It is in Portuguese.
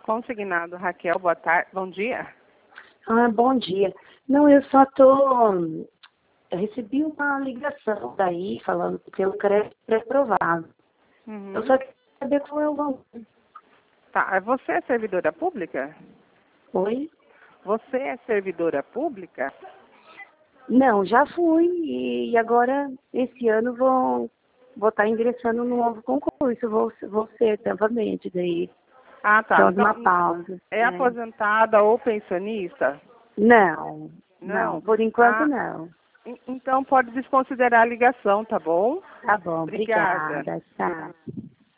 consignado. Raquel, boa tarde. Bom dia. Bom dia. Não, eu só tô... Eu recebi uma ligação daí falando que eu crédito pré-aprovado. Eu só queria saber qual é o valor. Tá, você é servidora pública? Oi? Você é servidora pública? Não, já fui e agora esse ano vou estar ingressando no novo concurso. Vou ser novamente daí. Ah, tá. Só Então, uma pausa. é aposentada ou pensionista? Não, Não? por enquanto não. Então pode desconsiderar a ligação, tá bom? Tá bom, Obrigada. obrigada. Tá.